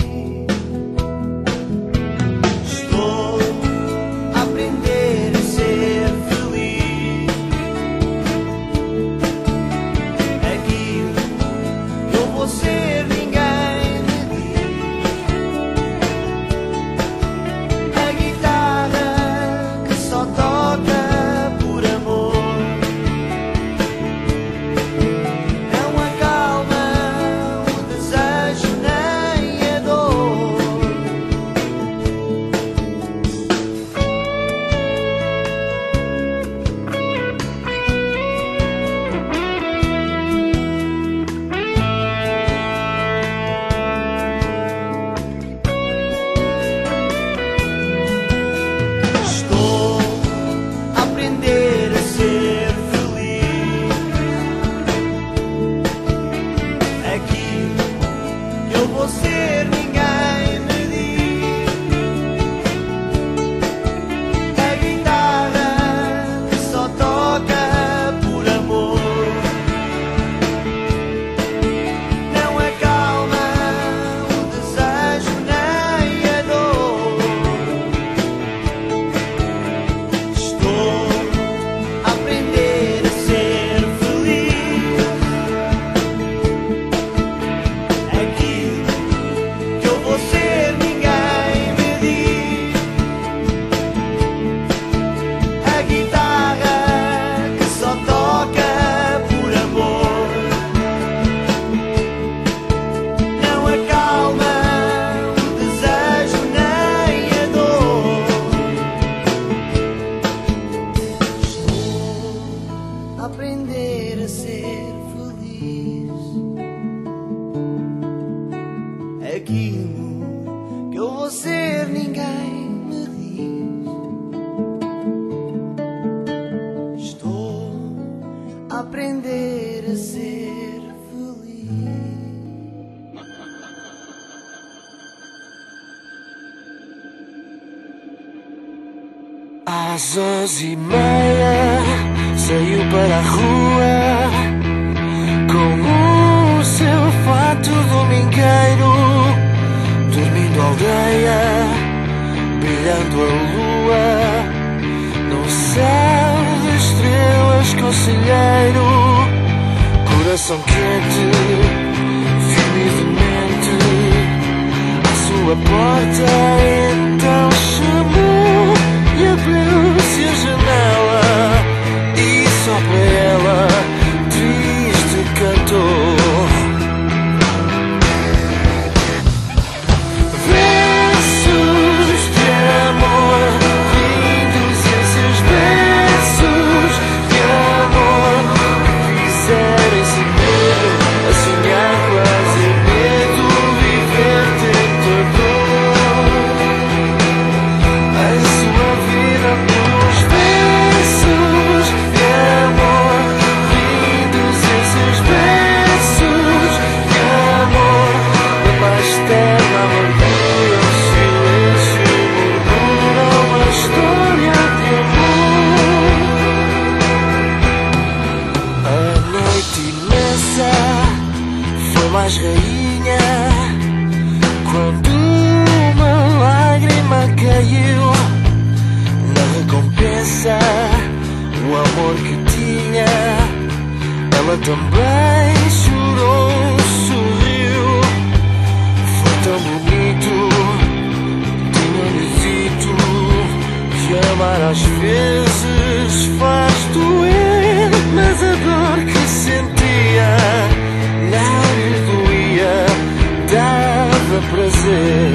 Estou a aprender a ser feliz. Aquilo que eu vou ser. a ser feliz. Aquilo que eu vou ser ninguém me diz. Estou a aprender a ser feliz. Às onze e meia saiu para a rua com o seu fato domingueiro, dormindo aldeia, brilhando a lua, num céu de estrelas conselheiro, coração quente, firme e demente, à sua porta então chamou. E abriu-se a janela e só para ela triste cantou versos de amor, lindos esses versos de amor que fizeram esse medo a sonhar quase medo, viver tentador. Nos versos de amor, lindos esses versos de amor, na mais terna amargura, o silêncio murmura uma história de amor. A noite imensa foi mais rainha quando uma lágrima caiu. Recompensa o amor que tinha, ela também chorou, sorriu. Foi tão bonito, tinha-lhe dito que amar às vezes faz doer, mas a dor que sentia não lhe doía, dava prazer.